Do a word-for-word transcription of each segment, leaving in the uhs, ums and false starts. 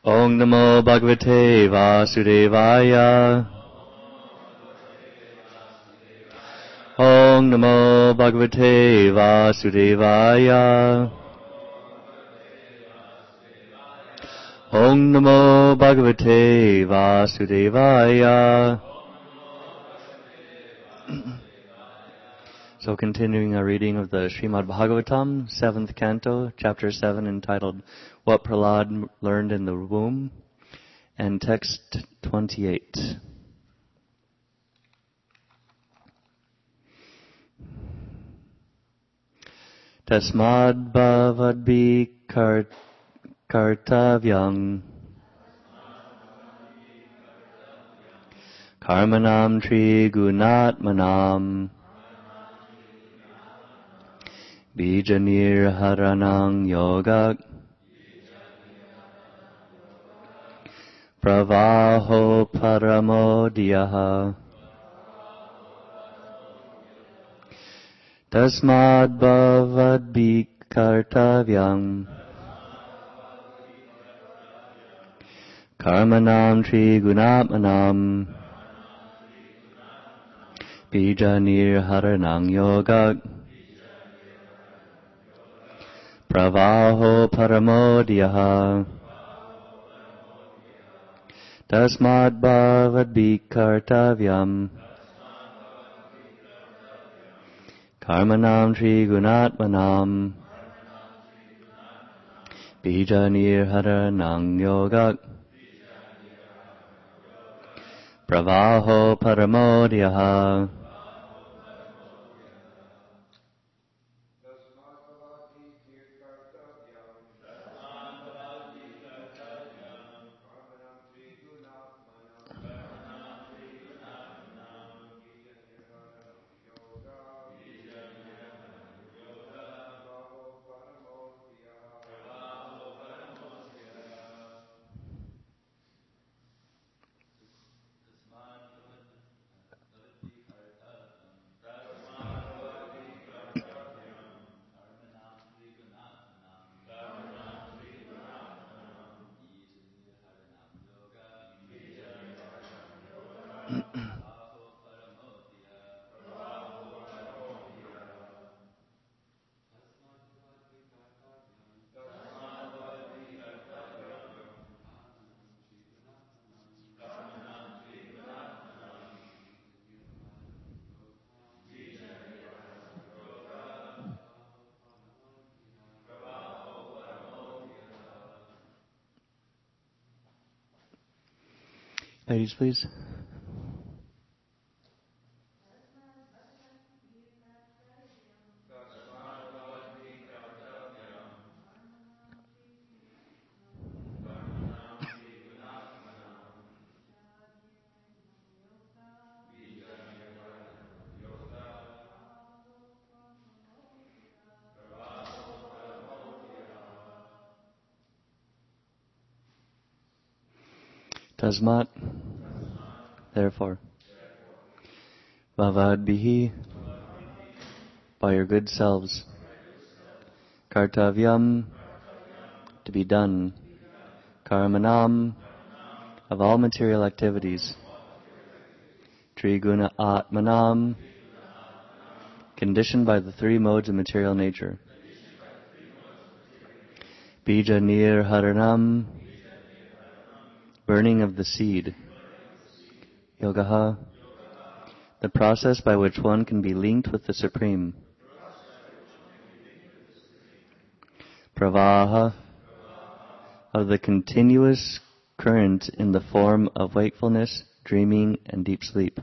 Om Namo Bhagavate Vasudevaya. Om Namo Bhagavate Vasudevaya. Om Namo Bhagavate Vasudevaya. So continuing our reading of the Srimad Bhagavatam, seventh canto, chapter seven, entitled What Prahlad Learned in the Womb, and text twenty-eight. Tasmad bhavadbhi kart kartavyam karmanam trigunatmanam bijanir haranang yoga pravaho paramodyaha tasmad bhavadbhi kartavyam karmanam trigunatmanam bijanir haranang yoga pravaho paramodyaha tasmad bhavadbhi kartavyam karmanam trigunatmanam bijanir haranang yoga pravaho paramodyaha. Ladies, please. Tasmat, therefore, Bhavadbihi, by your good selves, Kartavyam, to be done, Karmanam, of all material activities, Triguna Atmanam, conditioned by the three modes of material nature, Bija Nir Haranam, burning of the seed, Yogaha, the process by which one can be linked with the Supreme, Pravaha, of the continuous current in the form of wakefulness, dreaming, and deep sleep.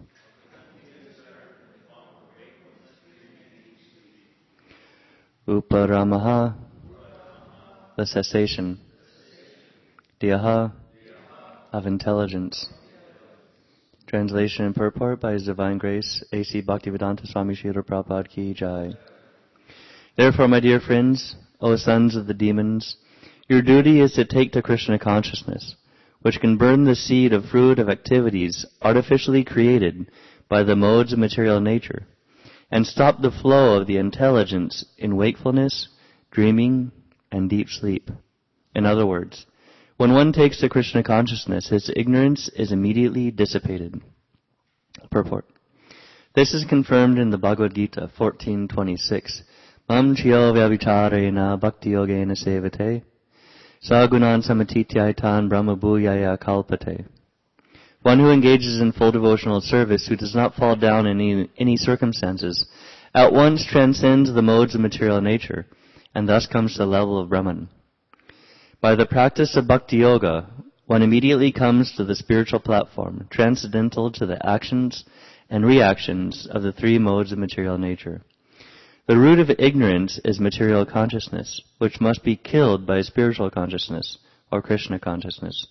Uparamaha, the cessation. Dhyaha, of intelligence. Translation and purport by His Divine Grace, A C Bhaktivedanta Swami Srila Prabhupada Ki Jai. Therefore, my dear friends, O sons of the demons, your duty is to take to Krishna consciousness, which can burn the seed of fruit of activities artificially created by the modes of material nature, and stop the flow of the intelligence in wakefulness, dreaming, and deep sleep. In other words, When one takes to Krishna consciousness, his ignorance is immediately dissipated. Purport. This is confirmed in the Bhagavad Gita fourteen twenty-six. Mam chiyo vyavicharena bhakti yogena sevate sagunan samatityaitan brahma bhuyaya kalpate. One who engages in full devotional service, who does not fall down in any, any circumstances, at once transcends the modes of material nature, and thus comes to the level of Brahman. By the practice of Bhakti Yoga, one immediately comes to the spiritual platform, transcendental to the actions and reactions of the three modes of material nature. The root of ignorance is material consciousness, which must be killed by spiritual consciousness, or Krishna consciousness.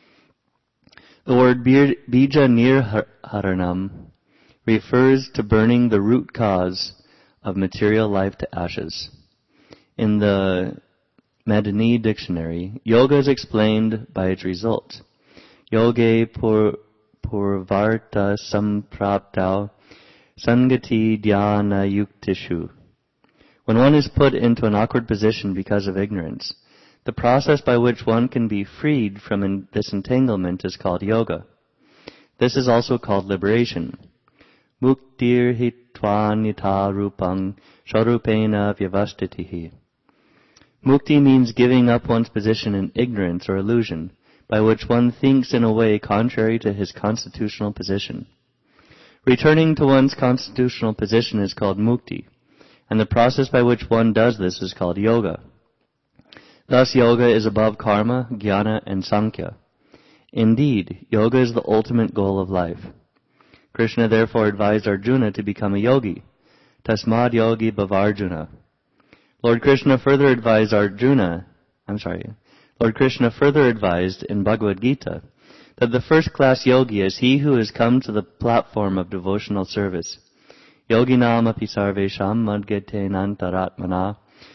The word bija nirharanam refers to burning the root cause of material life to ashes. In the Madani dictionary, yoga is explained by its result. Yoge pur, purvarta sampraptau sangati dhyana yuktishu. When one is put into an awkward position because of ignorance, the process by which one can be freed from in, this entanglement is called yoga. This is also called liberation. Muktir hitva nita rupang sharupena vyavastitihi. Mukti means giving up one's position in ignorance or illusion, by which one thinks in a way contrary to his constitutional position. Returning to one's constitutional position is called mukti, and the process by which one does this is called yoga. Thus, yoga is above karma, jnana, and sankhya. Indeed, yoga is the ultimate goal of life. Krishna therefore advised Arjuna to become a yogi. Tasmad yogi bhavarjuna. Lord Krishna further advised Arjuna, I'm sorry, Lord Krishna further advised in Bhagavad Gita that the first-class yogi is he who has come to the platform of devotional service. Yoginam api sarvesham madgete nantaratmana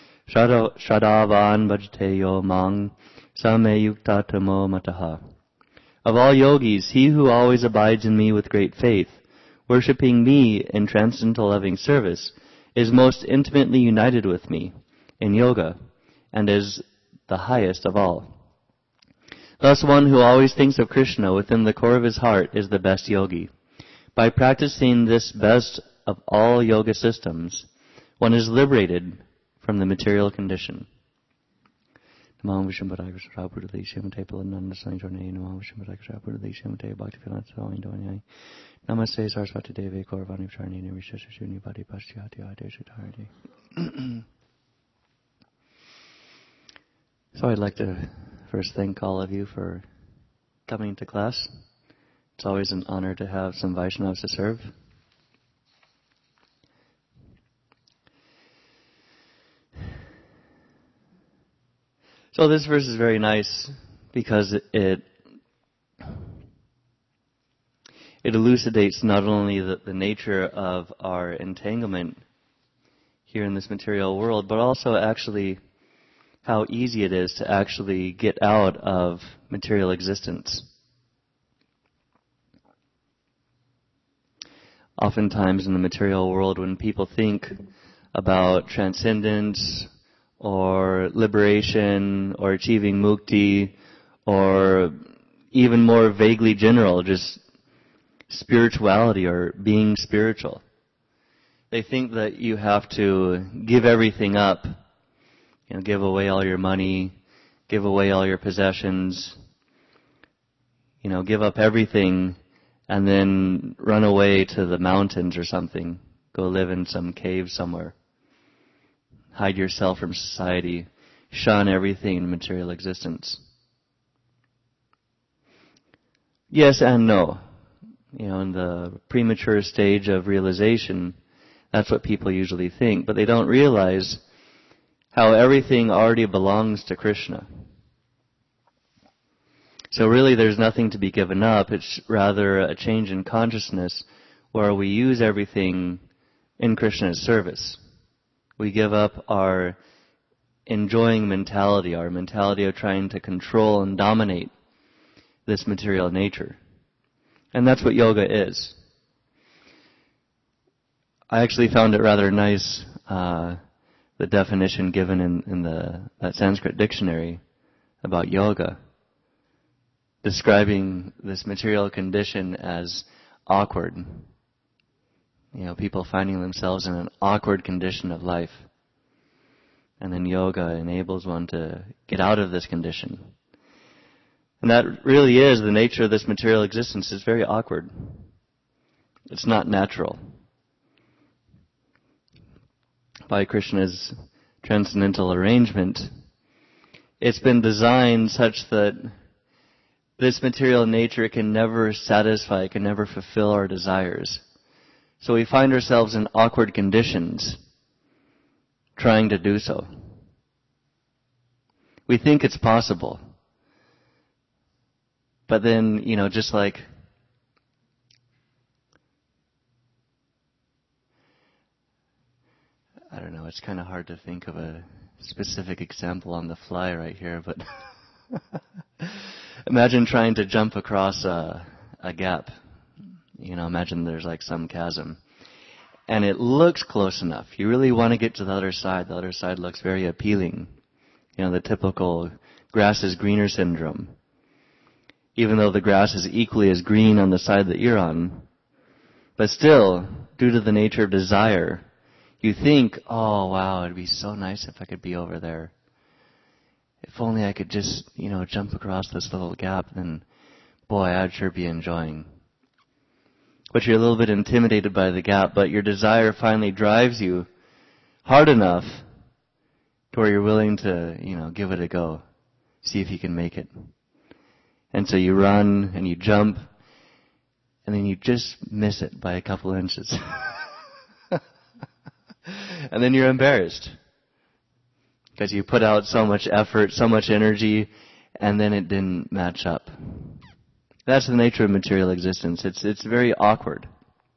shadavan bhajte yo mang same yukta tamo mataha. Of all yogis, he who always abides in me with great faith, worshipping me in transcendental loving service, is most intimately united with me in yoga, and is the highest of all. Thus one who always thinks of Krishna within the core of his heart is the best yogi. By practicing this best of all yoga systems, one is liberated from the material condition. Namaste Saraswati Devi Kauravani Charnini Rishashuni Badi Paschati Adeshatardi. So I'd like to first thank all of you for coming to class. It's always an honor to have some Vaishnavas to serve. So this verse is very nice because it it elucidates not only the, the nature of our entanglement here in this material world, but also actually how easy it is to actually get out of material existence. Oftentimes in the material world, when people think about transcendence or liberation or achieving mukti, or even more vaguely general, just spirituality or being spiritual, they think that you have to give everything up. You know, give away all your money, give away all your possessions, you know, give up everything and then run away to the mountains or something. Go live in some cave somewhere. Hide yourself from society. Shun everything in material existence. Yes and no. You know, in the premature stage of realization, that's what people usually think. But they don't realize how everything already belongs to Krishna. So really there's nothing to be given up. It's rather a change in consciousness where we use everything in Krishna's service. We give up our enjoying mentality, our mentality of trying to control and dominate this material nature. And that's what yoga is. I actually found it rather nice, uh, the definition given in, in the that Sanskrit dictionary about yoga. describing this material condition as awkward. You know, people finding themselves in an awkward condition of life. And then yoga enables one to get out of this condition. And that really is the nature of this material existence. It's very awkward. It's not natural. By Krishna's transcendental arrangement, it's been designed such that this material nature can never satisfy, can never fulfill our desires. So we find ourselves in awkward conditions trying to do so. We think it's possible. But then, you know, just like I don't know, it's kind of hard to think of a specific example on the fly right here, but imagine trying to jump across a, a gap. You know, imagine there's like some chasm. And it looks close enough. You really want to get to the other side. The other side looks very appealing. You know, the typical grass is greener syndrome. Even though the grass is equally as green on the side that you're on. But still, due to the nature of desire, you think, oh wow, it'd be so nice if I could be over there. If only I could just, you know, jump across this little gap, then boy, I'd sure be enjoying. But you're a little bit intimidated by the gap, but your desire finally drives you hard enough to where you're willing to, you know, give it a go. See if you can make it. And so you run and you jump, and then you just miss it by a couple inches. And then you're embarrassed. Because you put out so much effort, so much energy, and then it didn't match up. That's the nature of material existence. It's it's very awkward.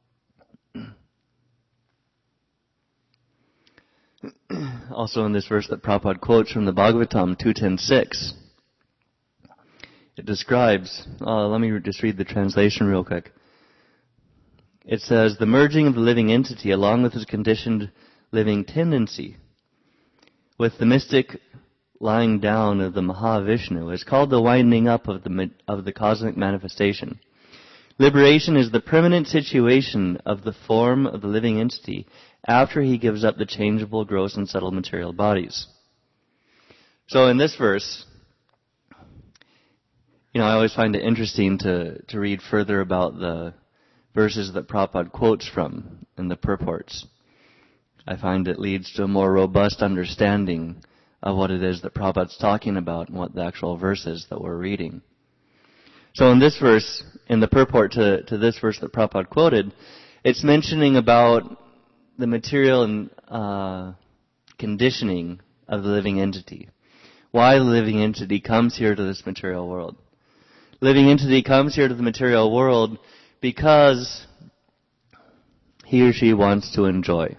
Also in this verse that Prabhupada quotes from the Bhagavatam two ten six, it describes, uh, let me just read the translation real quick. It says, the merging of the living entity along with his conditioned living tendency with the mystic lying down of the Mahavishnu is called the winding up of the of the cosmic manifestation. Liberation is the permanent situation of the form of the living entity after he gives up the changeable, gross, and subtle material bodies. So in this verse, you know, I always find it interesting to, to read further about the verses that Prabhupada quotes from in the purports. I find it leads to a more robust understanding of what it is that Prabhupada's talking about and what the actual verse is that we're reading. So in this verse, in the purport to, to this verse that Prabhupada quoted, it's mentioning about the material and uh, conditioning of the living entity. Why the living entity comes here to this material world. Living entity comes here to the material world because he or she wants to enjoy.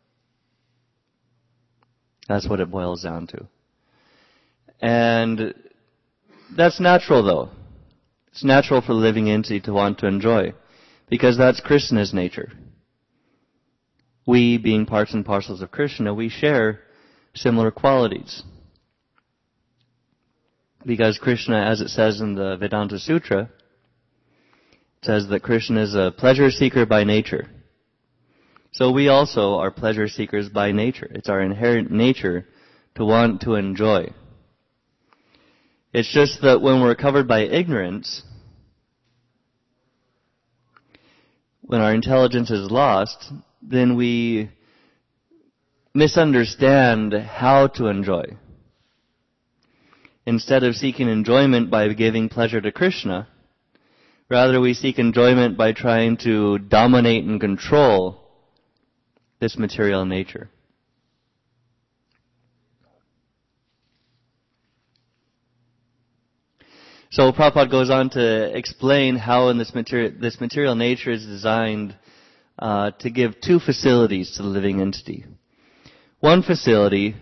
That's what it boils down to. And that's natural, though. It's natural for the living entity to want to enjoy, because that's Krishna's nature. We, being parts and parcels of Krishna, we share similar qualities. Because Krishna, as it says in the Vedanta Sutra, says that Krishna is a pleasure seeker by nature. So we also are pleasure seekers by nature. It's our inherent nature to want to enjoy. It's just that when we're covered by ignorance, when our intelligence is lost, then we misunderstand how to enjoy. Instead of seeking enjoyment by giving pleasure to Krishna, rather we seek enjoyment by trying to dominate and control this material nature. So Prabhupada goes on to explain how in this material, this material nature is designed uh, to give two facilities to the living entity. One facility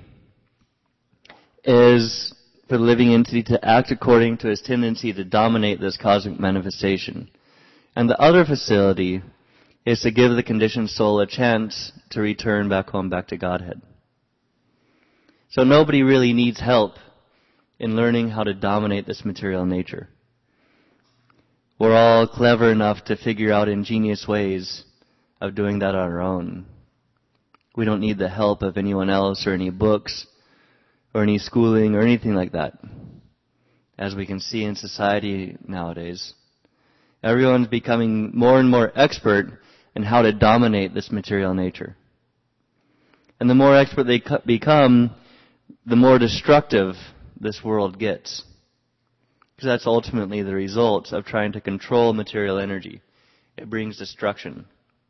is for the living entity to act according to his tendency to dominate this cosmic manifestation. And the other facility is to give the conditioned soul a chance to return back home, back to Godhead. So nobody really needs help in learning how to dominate this material nature. we're all clever enough to figure out ingenious ways of doing that on our own. We don't need the help of anyone else or any books or any schooling or anything like that. As we can see in society nowadays, everyone's becoming more and more expert in how to dominate this material nature. And the more expert they become, the more destructive this world gets. Because that's ultimately the result of trying to control material energy. It brings destruction.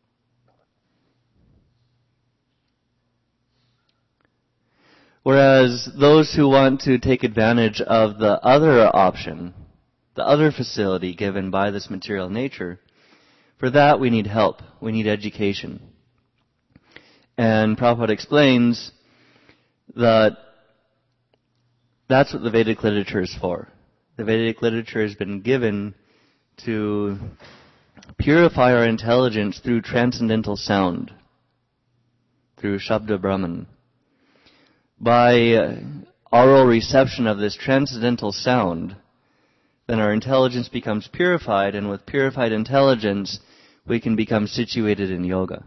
Whereas those who want to take advantage of the other option, the other facility given by this material nature, for that we need help. We need education. And Prabhupada explains that that's what the Vedic literature is for. The Vedic literature has been given to purify our intelligence through transcendental sound, through Shabda Brahman. By oral reception of this transcendental sound, then our intelligence becomes purified, and with purified intelligence, we can become situated in yoga.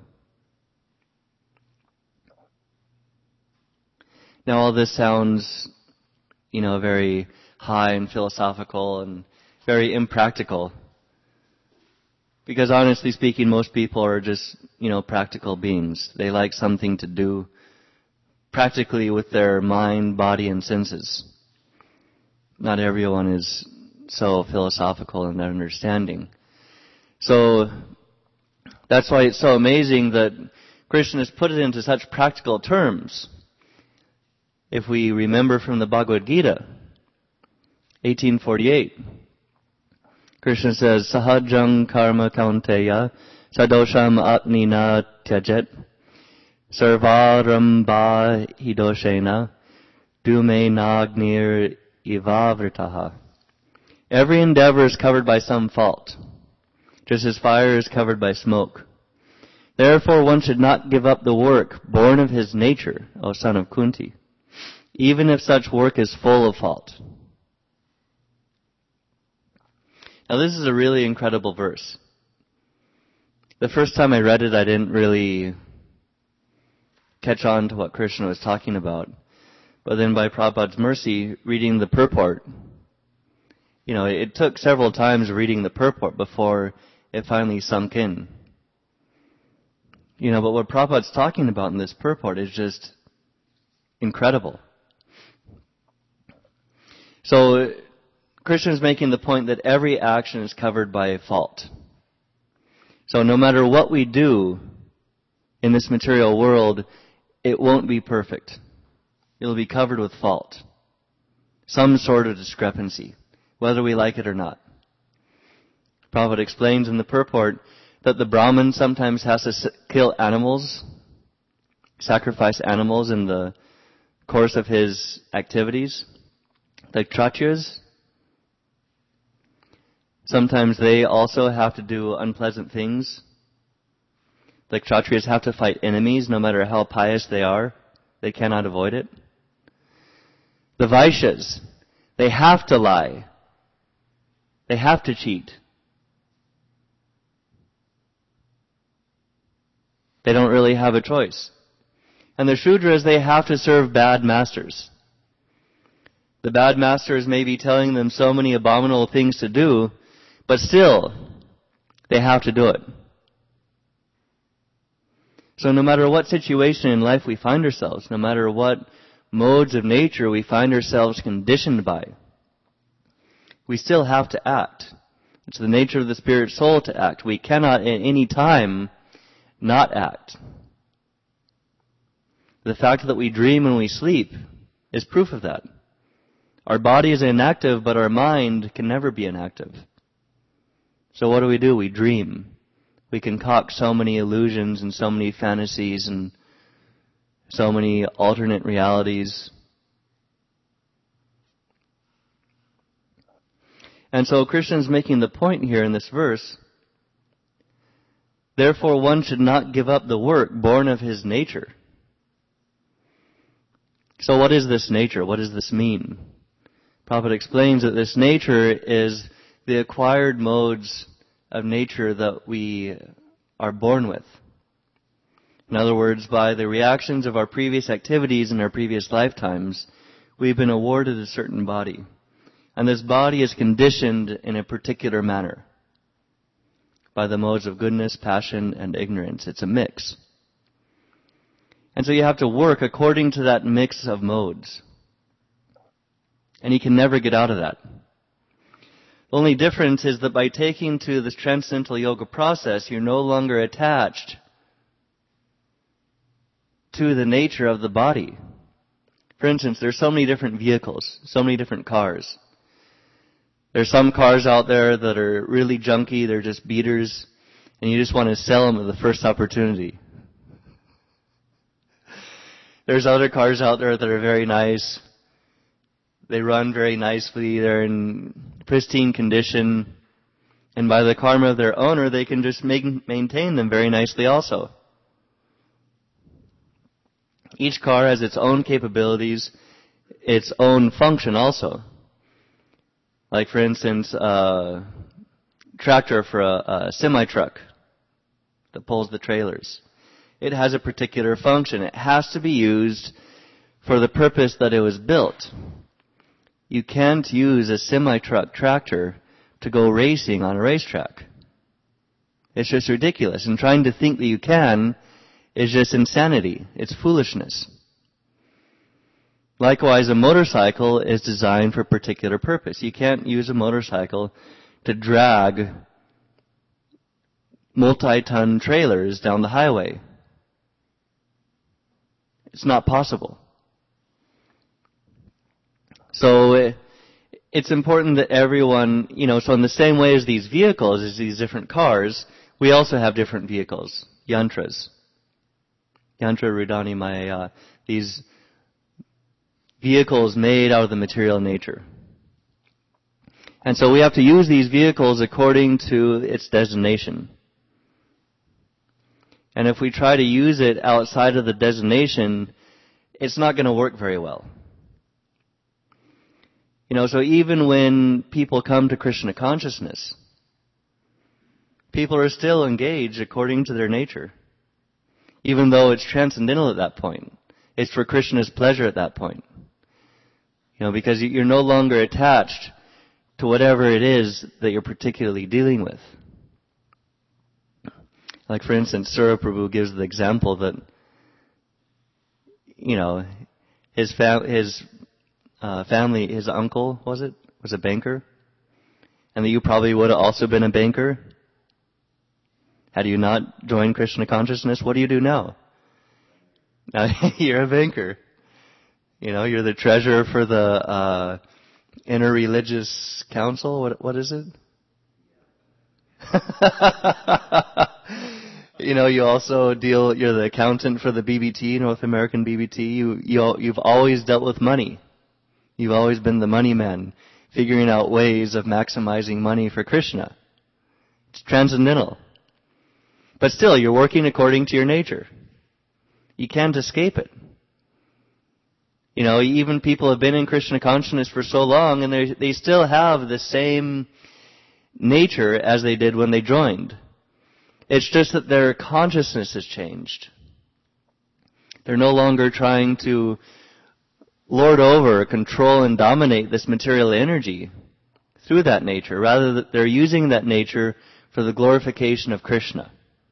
Now all this sounds, you know, very high and philosophical and very impractical. Because honestly speaking, most people are just, you know, practical beings. They like something to do practically with their mind, body, and senses. Not everyone is so philosophical in their understanding. So that's why it's so amazing that Krishna has put it into such practical terms. If we remember from the Bhagavad Gita, eighteen forty-eight, Krishna says, Sahajang karma kaunteya sadosham atnina tyajet sarvaramba hidoshena dume nagnir ivavritaha. Every endeavor is covered by some fault, just as fire is covered by smoke. Therefore one should not give up the work born of his nature, O son of Kunti, even if such work is full of fault. Now this is a really incredible verse. The first time I read it, I didn't really catch on to what Krishna was talking about. But then by Prabhupada's mercy, reading the purport, you know, it took several times reading the purport before it finally sunk in. You know, but what Prabhupada's talking about in this purport is just incredible. So Krishna is making the point that every action is covered by a fault. So no matter what we do in this material world, it won't be perfect. It'll be covered with fault. Some sort of discrepancy, whether we like it or not. Prabhupada explains in the purport that the Brahmin sometimes has to kill animals, sacrifice animals in the course of his activities. The Kshatriyas, sometimes they also have to do unpleasant things. The Kshatriyas have to fight enemies no matter how pious they are. They cannot avoid it. The Vaishyas, they have to lie. They have to cheat. They don't really have a choice. And the Shudras, they have to serve bad masters. The bad masters may be telling them so many abominable things to do, but still, they have to do it. So no matter what situation in life we find ourselves, no matter what modes of nature we find ourselves conditioned by, we still have to act. It's the nature of the spirit soul to act. We cannot at any time not act. The fact that we dream when we sleep is proof of that. Our body is inactive, but our mind can never be inactive. So what do we do? We dream. We concoct so many illusions and so many fantasies and so many alternate realities. And so Krishna is making the point here in this verse, therefore one should not give up the work born of his nature. So what is this nature? What does this mean? Prabhupada explains that this nature is the acquired modes of nature that we are born with. In other words, by the reactions of our previous activities in our previous lifetimes, we've been awarded a certain body. And this body is conditioned in a particular manner by the modes of goodness, passion, and ignorance. It's a mix. And so you have to work according to that mix of modes. And you can never get out of that. The only difference is that by taking to this transcendental yoga process, you're no longer attached to the nature of the body. For instance, there's so many different vehicles, so many different cars. There's some cars out there that are really junky, they're just beaters, and you just want to sell them at the first opportunity. There's other cars out there that are very nice. They run very nicely, they're in pristine condition, and by the karma of their owner, they can just make, maintain them very nicely also. Each car has its own capabilities, its own function also. Like, for instance, a tractor for a, a semi-truck that pulls the trailers. It has a particular function. It has to be used for the purpose that it was built. You can't use a semi-truck tractor to go racing on a racetrack. It's just ridiculous. And trying to think that you can is just insanity. It's foolishness. Likewise, a motorcycle is designed for a particular purpose. You can't use a motorcycle to drag multi-ton trailers down the highway. It's not possible. So it's important that everyone, you know, so in the same way as these vehicles, as these different cars, we also have different vehicles, yantras. Yantra Rudani Maya, these vehicles made out of the material nature. And so we have to use these vehicles according to its designation. And if we try to use it outside of the designation, it's not going to work very well. You know, so even when people come to Krishna consciousness, people are still engaged according to their nature. Even though it's transcendental at that point. It's for Krishna's pleasure at that point. You know, because you're no longer attached to whatever it is that you're particularly dealing with. Like, for instance, Sura Prabhu gives the example that, you know, his fam- his uh, family, his uncle, was it, was a banker? And that you probably would have also been a banker. Had you not joined Krishna consciousness, what do you do now? Now you're a banker. You know, you're the treasurer for the uh, Interreligious Council. What what is it? You know, you also deal. You're the accountant for the B B T, North American B B T. You you you've always dealt with money. You've always been the money man, figuring out ways of maximizing money for Krishna. It's transcendental. But still, you're working according to your nature. You can't escape it. You know, even people have been in Krishna consciousness for so long, and they they still have the same nature as they did when they joined. It's just that their consciousness has changed. They're no longer trying to lord over, control, and dominate this material energy through that nature. Rather, they're using that nature for the glorification of Krishna.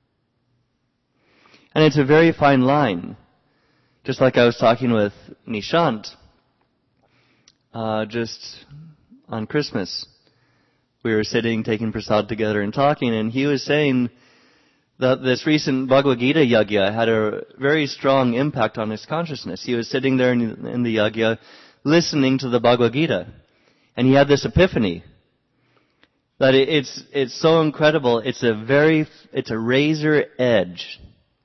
And it's a very fine line. Just like I was talking with Nishant uh, just on Christmas. We were sitting, taking prasad together and talking, and he was saying that this recent Bhagavad Gita yagya had a very strong impact on his consciousness. He was sitting there in, in the yagya, listening to the Bhagavad Gita, and he had this epiphany that it, it's it's so incredible. It's a very it's a razor edge.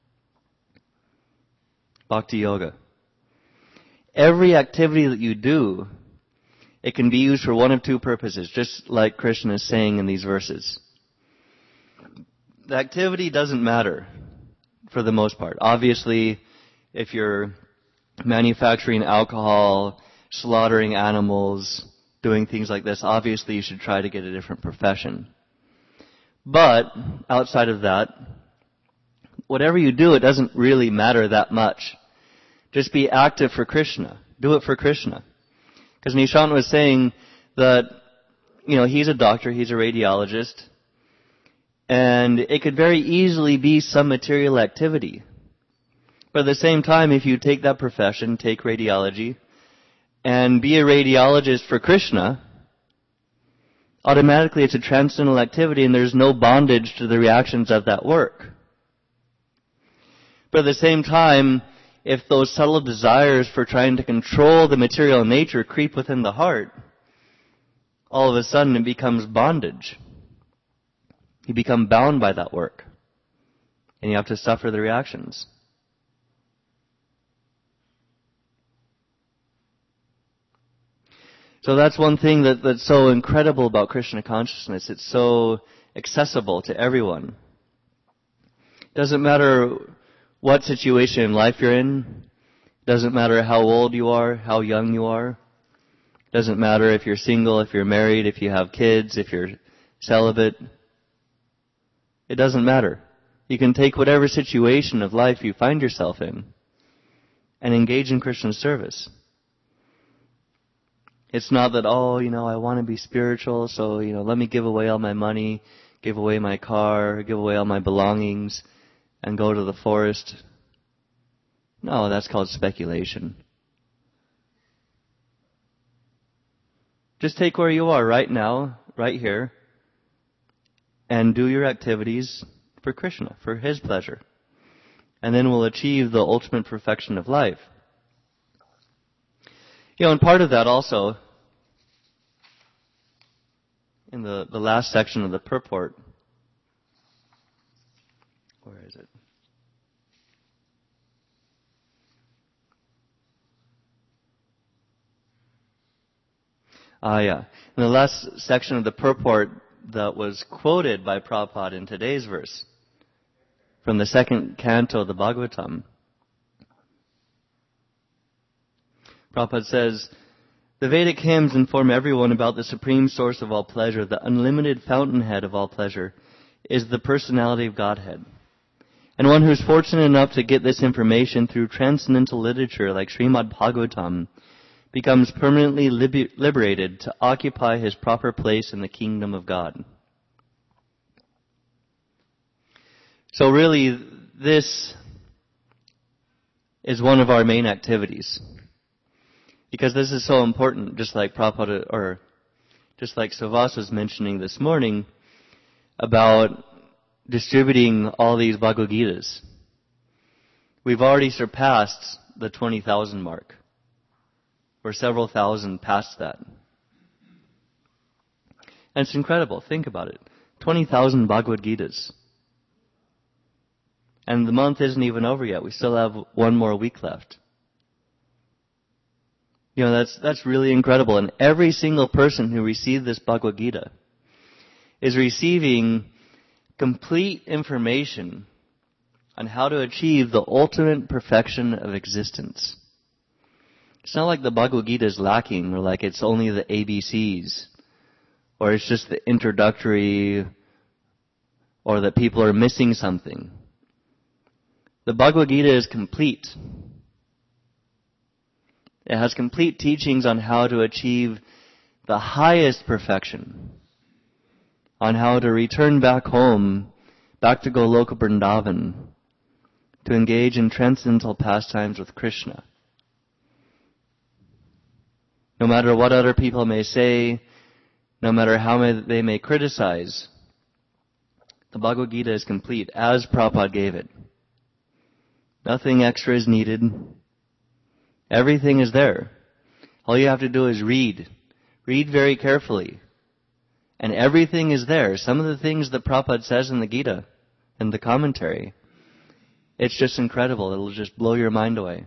Bhakti Yoga. Every activity that you do, it can be used for one of two purposes, just like Krishna is saying in these verses. The activity doesn't matter for the most part. Obviously, if you're manufacturing alcohol, slaughtering animals, doing things like this, obviously you should try to get a different profession. But outside of that, whatever you do, it doesn't really matter that much. Just be active for Krishna. Do it for Krishna. Because Nishant was saying that, you know, he's a doctor, he's a radiologist, and it could very easily be some material activity. But at the same time, if you take that profession, take radiology, and be a radiologist for Krishna, automatically it's a transcendental activity and there's no bondage to the reactions of that work. But at the same time, if those subtle desires for trying to control the material nature creep within the heart, all of a sudden it becomes bondage. You become bound by that work. And you have to suffer the reactions. So that's one thing that, that's so incredible about Krishna consciousness. It's so accessible to everyone. Doesn't matter what situation in life you're in. Doesn't matter how old you are, how young you are. Doesn't matter if you're single, if you're married, if you have kids, if you're celibate. It doesn't matter. You can take whatever situation of life you find yourself in and engage in Krishna's service. It's not that, oh, you know, I want to be spiritual, so, you know, let me give away all my money, give away my car, give away all my belongings, and go to the forest. No, that's called speculation. Just take where you are right now, right here, and do your activities for Krishna, for His pleasure. And then we'll achieve the ultimate perfection of life. You know, and part of that also, in the, the last section of the purport, where is it? Ah, yeah. In the last section of the purport that was quoted by Prabhupada in today's verse, from the second canto of the Bhagavatam, Prabhupada says, the Vedic hymns inform everyone about the supreme source of all pleasure, the unlimited fountainhead of all pleasure, is the personality of Godhead. And one who is fortunate enough to get this information through transcendental literature like Srimad Bhagavatam becomes permanently liber- liberated to occupy his proper place in the kingdom of God. So really, this is one of our main activities. Because this is so important, just like Prabhupada, or just like Savas was mentioning this morning, about distributing all these Bhagavad Gitas. We've already surpassed the twenty thousand mark. We're several thousand past that. And it's incredible. Think about it. twenty thousand Bhagavad Gitas. And the month isn't even over yet. We still have one more week left. You know, that's that's really incredible. And every single person who received this Bhagavad Gita is receiving complete information on how to achieve the ultimate perfection of existence. It's not like the Bhagavad Gita is lacking, or like it's only the A B Cs, or it's just the introductory, or that people are missing something. The Bhagavad Gita is complete. It has complete teachings on how to achieve the highest perfection, on how to return back home, back to Goloka Vrindavan, to engage in transcendental pastimes with Krishna. No matter what other people may say, no matter how may, they may criticize, the Bhagavad Gita is complete, as Prabhupada gave it. Nothing extra is needed. Everything is there. All you have to do is read. Read very carefully. And everything is there. Some of the things that Prabhupada says in the Gita, in the commentary, it's just incredible. It'll just blow your mind away.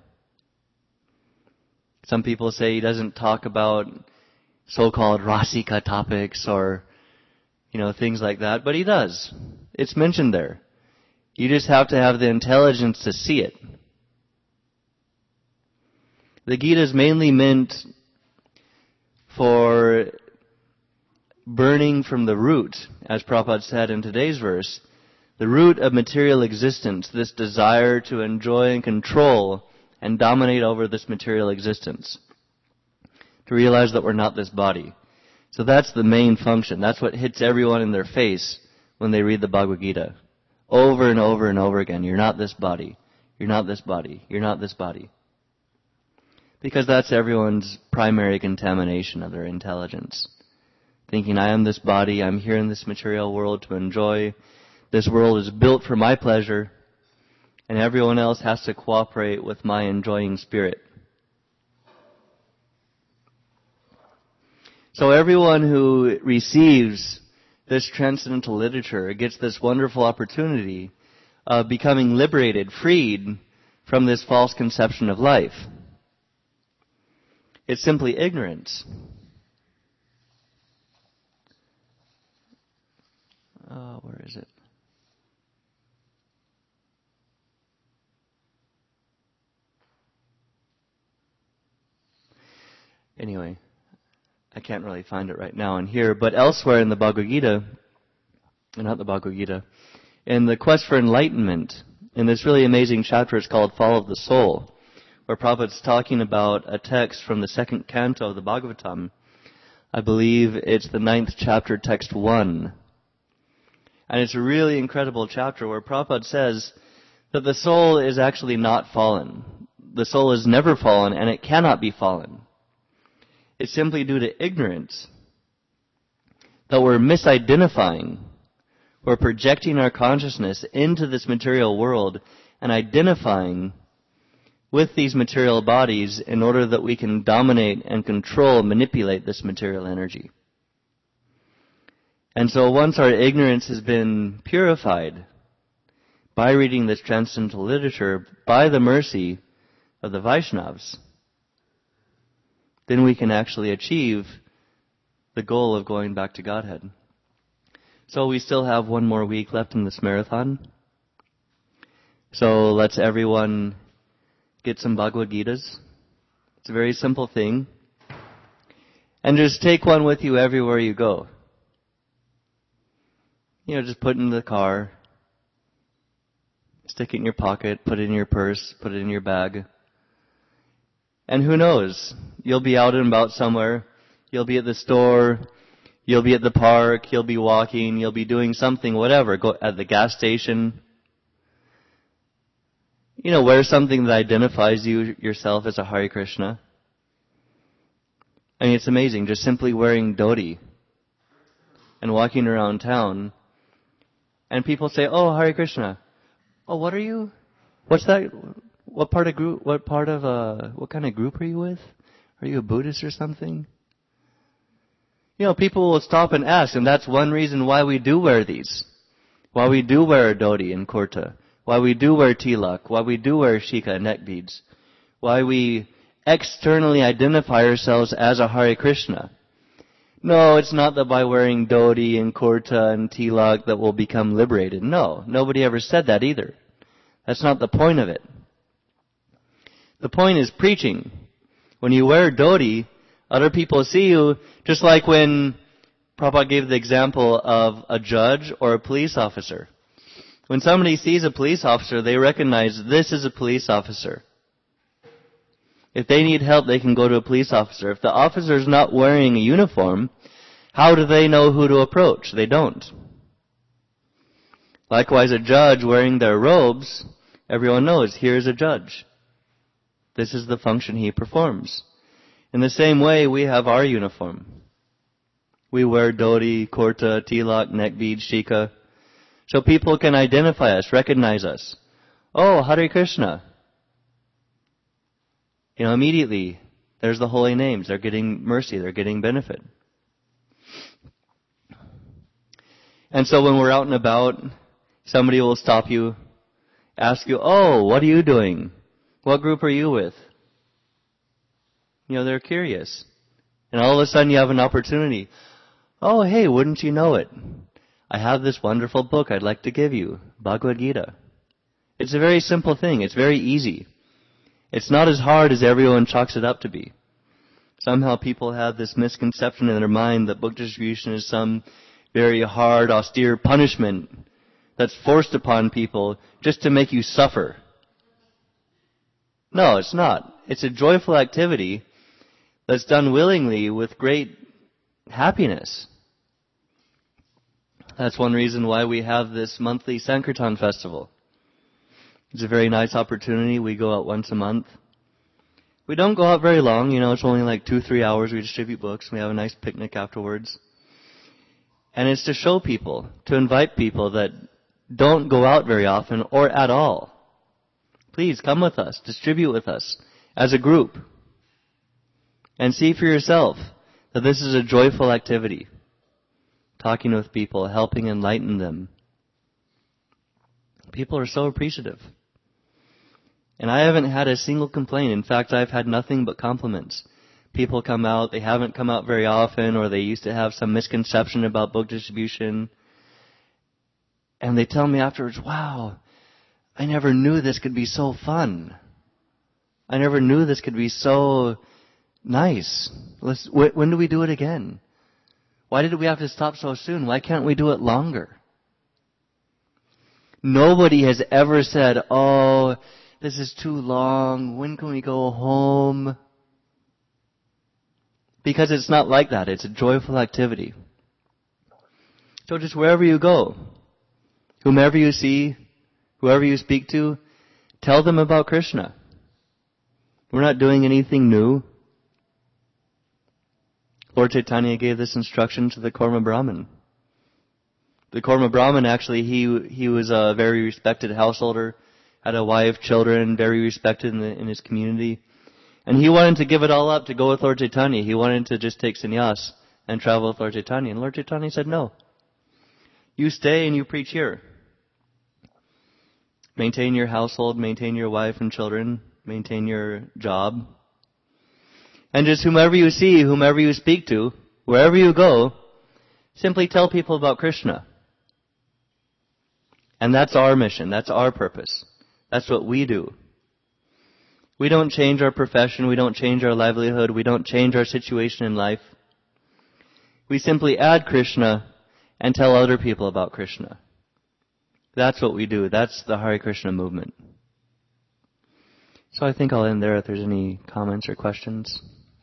Some people say he doesn't talk about so-called Rasika topics or, you know, things like that, but he does. It's mentioned there. You just have to have the intelligence to see it. The Gita is mainly meant for burning from the root, as Prabhupada said in today's verse, the root of material existence, this desire to enjoy and control and dominate over this material existence. To realize that we're not this body. So that's the main function. That's what hits everyone in their face when they read the Bhagavad Gita. Over and over and over again. You're not this body. You're not this body. You're not this body. Because that's everyone's primary contamination of their intelligence. Thinking, I am this body, I'm here in this material world to enjoy. This world is built for my pleasure, and everyone else has to cooperate with my enjoying spirit. So everyone who receives this transcendental literature gets this wonderful opportunity of becoming liberated, freed from this false conception of life. It's simply ignorance. Oh, where is it? Anyway, I can't really find it right now in here, but elsewhere in the Bhagavad Gita, not the Bhagavad Gita, in the Quest for Enlightenment, in this really amazing chapter, it's called Fall of the Soul, where Prabhupada's talking about a text from the second canto of the Bhagavatam. I believe it's the ninth chapter, text one. And it's a really incredible chapter where Prabhupada says that the soul is actually not fallen. The soul is never fallen, and it cannot be fallen. It's simply due to ignorance that we're misidentifying. We're projecting our consciousness into this material world and identifying with these material bodies in order that we can dominate and control, manipulate this material energy. And so once our ignorance has been purified by reading this transcendental literature, by the mercy of the Vaishnavas, then we can actually achieve the goal of going back to Godhead. So we still have one more week left in this marathon. So let's everyone get some Bhagavad Gitas. It's a very simple thing. And just take one with you everywhere you go. You know, just put it in the car. Stick it in your pocket, put it in your purse, put it in your bag. And who knows? You'll be out and about somewhere. You'll be at the store. You'll be at the park. You'll be walking. You'll be doing something, whatever. Go at the gas station. You know, wear something that identifies you yourself as a Hare Krishna. I mean, it's amazing. Just simply wearing dhoti and walking around town. And people say, oh, Hare Krishna. Oh, what are you? What's that? What part of group, what part of, uh, what kind of group are you with? Are you a Buddhist or something? You know, people will stop and ask, and that's one reason why we do wear these. Why we do wear a dhoti and kurta. Why we do wear tilak. Why we do wear shika, neck beads. Why we externally identify ourselves as a Hare Krishna. No, it's not that by wearing dhoti and kurta and tilak that we'll become liberated. No, nobody ever said that either. That's not the point of it. The point is preaching. When you wear dhoti, other people see you, just like when Prabhupada gave the example of a judge or a police officer. When somebody sees a police officer, they recognize this is a police officer. If they need help, they can go to a police officer. If the officer is not wearing a uniform, how do they know who to approach? They don't. Likewise, a judge wearing their robes, everyone knows, here's a judge. This is the function he performs. In the same way, we have our uniform. We wear dhoti, kurta, tilak, neck beads, shika. So people can identify us, recognize us. Oh, Hare Krishna. You know, immediately, there's the holy names. They're getting mercy. They're getting benefit. And so when we're out and about, somebody will stop you, ask you, oh, what are you doing? What group are you with? You know, they're curious. And all of a sudden you have an opportunity. Oh, hey, wouldn't you know it? I have this wonderful book I'd like to give you, Bhagavad Gita. It's a very simple thing. It's very easy. It's not as hard as everyone chalks it up to be. Somehow people have this misconception in their mind that book distribution is some very hard, austere punishment that's forced upon people just to make you suffer. No, it's not. It's a joyful activity that's done willingly with great happiness. That's one reason why we have this monthly Sankirtan festival. It's a very nice opportunity. We go out once a month. We don't go out very long. You know, it's only like two, three hours. We distribute books. We have a nice picnic afterwards. And it's to show people, to invite people that don't go out very often or at all. Please come with us. Distribute with us as a group. And see for yourself that this is a joyful activity. Talking with people, helping enlighten them. People are so appreciative. And I haven't had a single complaint. In fact, I've had nothing but compliments. People come out, they haven't come out very often, or they used to have some misconception about book distribution. And they tell me afterwards, wow, I never knew this could be so fun. I never knew this could be so nice. Let's, when do we do it again? Why did we have to stop so soon? Why can't we do it longer? Nobody has ever said, oh, this is too long. When can we go home? Because it's not like that. It's a joyful activity. So just wherever you go, whomever you see, whoever you speak to, tell them about Krishna. We're not doing anything new. Lord Chaitanya gave this instruction to the Korma Brahmin. The Korma Brahmin, actually, he he was a very respected householder, had a wife, children, very respected in, the, in his community. And he wanted to give it all up to go with Lord Chaitanya. He wanted to just take sannyas and travel with Lord Chaitanya. And Lord Chaitanya said, no. You stay and you preach here. Maintain your household, maintain your wife and children, maintain your job. And just whomever you see, whomever you speak to, wherever you go, simply tell people about Krishna. And that's our mission. That's our purpose. That's what we do. We don't change our profession. We don't change our livelihood. We don't change our situation in life. We simply add Krishna and tell other people about Krishna. That's what we do. That's the Hare Krishna movement. So I think I'll end there if there's any comments or questions.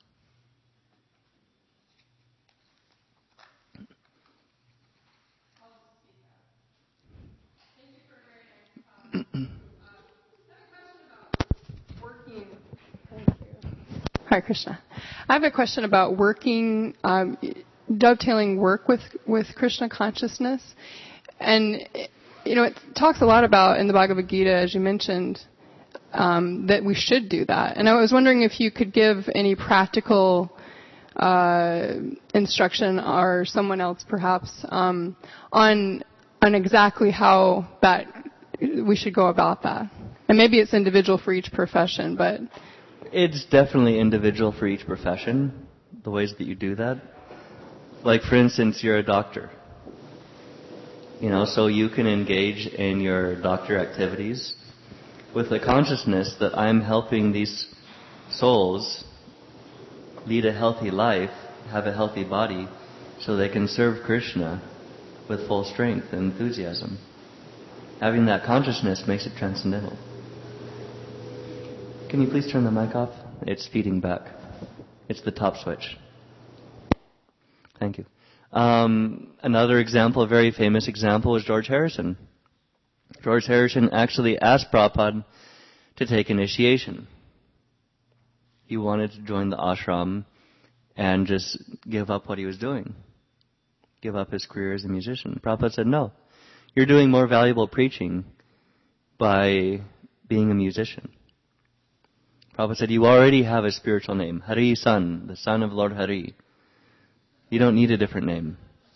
Hare Krishna. I have a question about working, um, dovetailing work with, with Krishna consciousness. And, you know, it talks a lot about in the Bhagavad Gita, as you mentioned, um, that we should do that. And I was wondering if you could give any practical uh, instruction, or someone else perhaps, um, on on exactly how that we should go about that. And maybe it's individual for each profession, but... It's definitely individual for each profession, the ways that you do that. Like, for instance, you're a doctor. You know, so you can engage in your doctor activities with the consciousness that I'm helping these souls lead a healthy life, have a healthy body, so they can serve Krishna with full strength and enthusiasm. Having that consciousness makes it transcendental. Can you please turn the mic off? It's feeding back. It's the top switch. Thank you. Um, another example, a very famous example, is George Harrison. George Harrison actually asked Prabhupada to take initiation. He wanted to join the ashram and just give up what he was doing. Give up his career as a musician. Prabhupada said, no. You're doing more valuable preaching by being a musician. Prabhupada said, you already have a spiritual name. Hari San, the son of Lord Hari. You don't need a different name.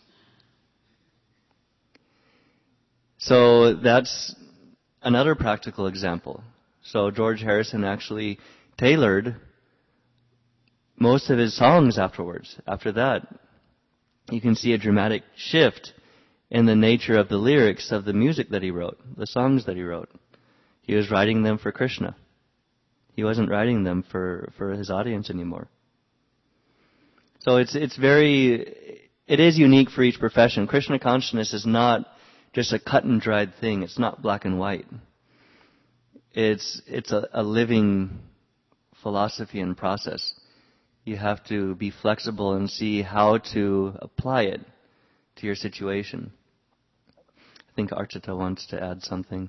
So that's another practical example. So George Harrison actually tailored most of his songs afterwards. After that, you can see a dramatic shift in the nature of the lyrics of the music that he wrote, the songs that he wrote. He was writing them for Krishna. He wasn't writing them for, for his audience anymore. So it's it's very, it is unique for each profession. Krishna consciousness is not just a cut and dried thing. It's not black and white. It's it's a, a living philosophy and process. You have to be flexible and see how to apply it to your situation. I think Archita wants to add something.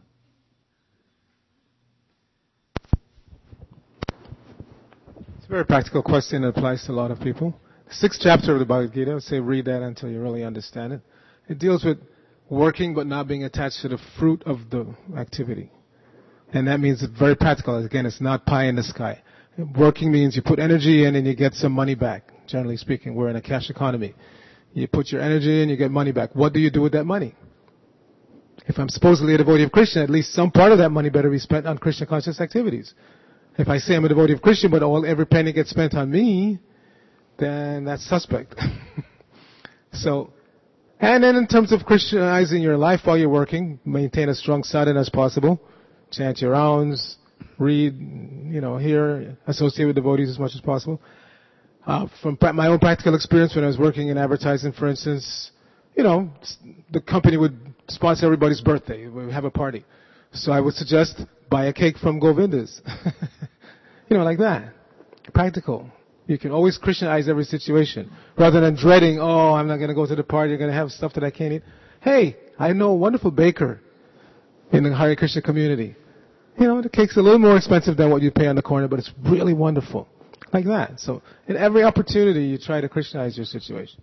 It's a very practical question that applies to a lot of people. The sixth chapter of the Bhagavad Gita, I would say read that until you really understand it. It deals with working but not being attached to the fruit of the activity. And that means it's very practical. Again, it's not pie in the sky. Working means you put energy in and you get some money back. Generally speaking, we're in a cash economy. You put your energy in, you get money back. What do you do with that money? If I'm supposedly a devotee of Krishna, at least some part of that money better be spent on Krishna conscious activities. If I say I'm a devotee of Krishna, but all every penny gets spent on me, then that's suspect. So, and then in terms of Christianizing your life while you're working, maintain as strong sadhana as possible. Chant your rounds, read, you know, hear, associate with devotees as much as possible. Uh, from pra- my own practical experience when I was working in advertising, for instance, you know, the company would sponsor everybody's birthday. We would have a party. So I would suggest buy a cake from Govinda's. You know, like that. Practical. You can always Christianize every situation. Rather than dreading, oh, I'm not going to go to the party, you're going to have stuff that I can't eat. Hey, I know a wonderful baker in the Hare Krishna community. You know, the cake's a little more expensive than what you pay on the corner, but it's really wonderful. Like that. So, in every opportunity, you try to Christianize your situation.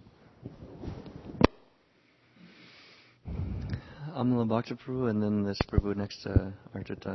Amala Bhakta Prabhu, and then this Prabhu next to Arjita.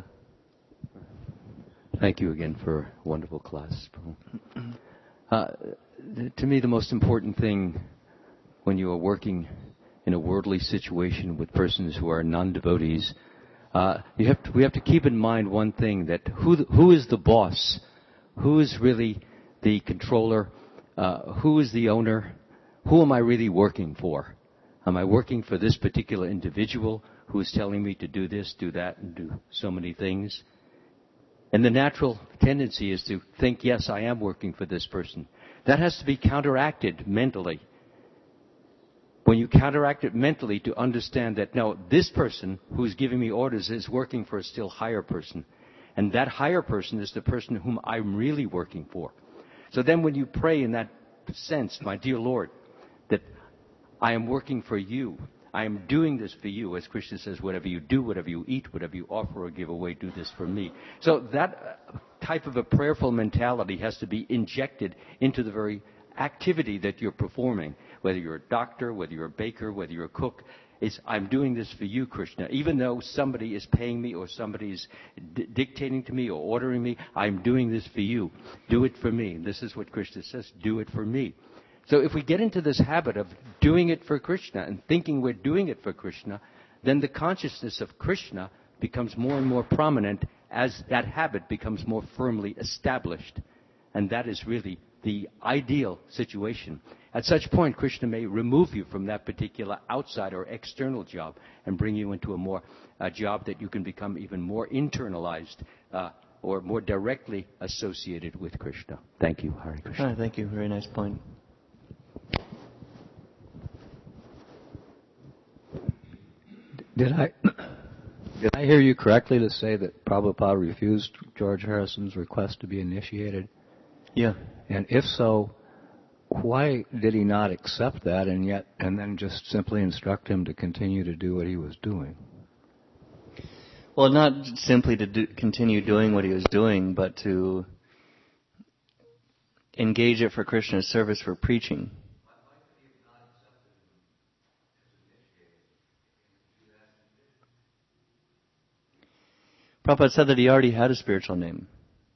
Thank you again for a wonderful class, Prabhu. Uh, to me, the most important thing when you are working in a worldly situation with persons who are non-devotees, uh, you have to, we have to keep in mind one thing, that who, the, who is the boss? Who is really the controller? Uh, who is the owner? Who am I really working for? Am I working for this particular individual who is telling me to do this, do that, and do so many things? And the natural tendency is to think, yes, I am working for this person. That has to be counteracted mentally. When you counteract it mentally to understand that, no, this person who's giving me orders is working for a still higher person. And that higher person is the person whom I'm really working for. So then when you pray in that sense, my dear Lord, that I am working for you, I am doing this for you, as Krishna says, whatever you do, whatever you eat, whatever you offer or give away, do this for me. So that type of a prayerful mentality has to be injected into the very activity that you're performing. Whether you're a doctor, whether you're a baker, whether you're a cook, it's, I'm doing this for you, Krishna. Even though somebody is paying me or somebody is d- dictating to me or ordering me, I'm doing this for you. Do it for me. This is what Krishna says, do it for me. So if we get into this habit of doing it for Krishna and thinking we're doing it for Krishna, then the consciousness of Krishna becomes more and more prominent as that habit becomes more firmly established. And that is really the ideal situation. At such point, Krishna may remove you from that particular outside or external job and bring you into a more a job that you can become even more internalized uh, or more directly associated with Krishna. Thank you, Hare Krishna. Oh, thank you. Very nice point. Did I did I hear you correctly to say that Prabhupada refused George Harrison's request to be initiated? Yeah. And if so, why did he not accept that and yet and then just simply instruct him to continue to do what he was doing? Well, not simply to do, continue doing what he was doing, but to engage it for Krishna's service for preaching. Prabhupada said that he already had a spiritual name.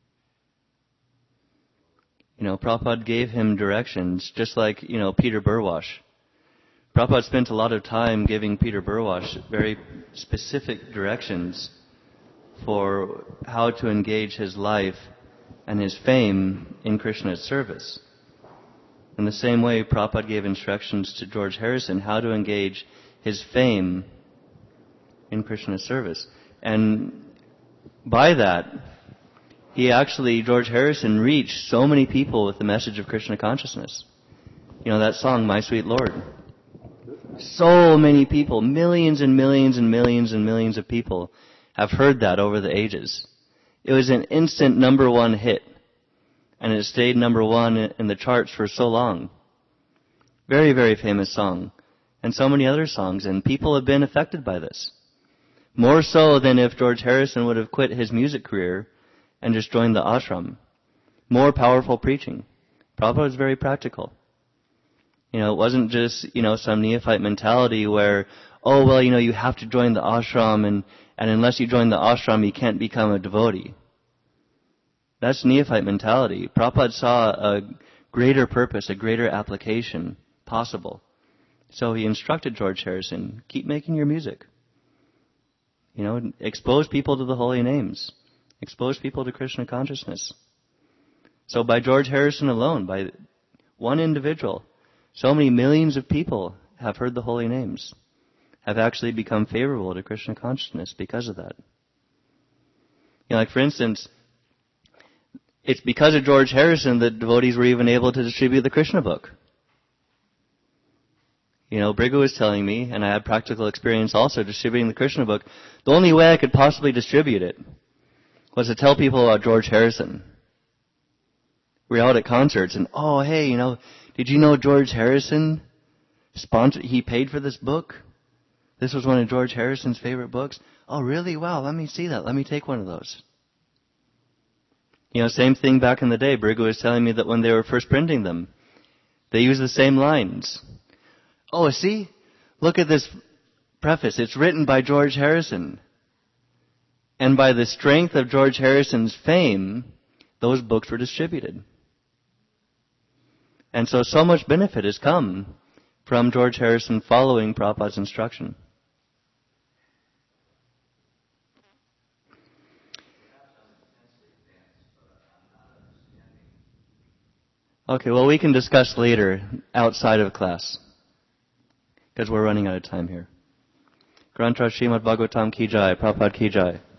You know, Prabhupada gave him directions, just like, you know, Peter Burwash. Prabhupada spent a lot of time giving Peter Burwash very specific directions for how to engage his life and his fame in Krishna's service. In the same way, Prabhupada gave instructions to George Harrison how to engage his fame in Krishna's service. And by that, he actually, George Harrison, reached so many people with the message of Krishna consciousness. You know that song, My Sweet Lord? So many people, millions and millions and millions and millions of people have heard that over the ages. It was an instant number one hit, and it stayed number one in the charts for so long. Very, very famous song, and so many other songs, and people have been affected by this. More so than if George Harrison would have quit his music career and just joined the ashram. More powerful preaching. Prabhupada was very practical. You know, it wasn't just, you know, some neophyte mentality where, oh, well, you know, you have to join the ashram, and, and unless you join the ashram, you can't become a devotee. That's neophyte mentality. Prabhupada saw a greater purpose, a greater application possible. So he instructed George Harrison, keep making your music. You know, expose people to the holy names. Expose people to Krishna consciousness. So by George Harrison alone, by one individual, so many millions of people have heard the holy names, have actually become favorable to Krishna consciousness because of that. You know, like for instance, it's because of George Harrison that devotees were even able to distribute the Krishna book. You know, Brigu was telling me, and I had practical experience also distributing the Krishna book, the only way I could possibly distribute it was to tell people about George Harrison. We were out at concerts, and, oh, hey, you know, did you know George Harrison sponsored, he paid for this book? This was one of George Harrison's favorite books. Oh, really? Wow, let me see that. Let me take one of those. You know, same thing back in the day. Brigu was telling me that when they were first printing them, they used the same lines. Oh, see? Look at this preface. It's written by George Harrison. And by the strength of George Harrison's fame, those books were distributed. And so, so much benefit has come from George Harrison following Prabhupada's instruction. Okay, well, we can discuss later outside of class, because we're running out of time here. Granth Srimad Bhagavatam Ki Jai, Prabhupada Ki Jai.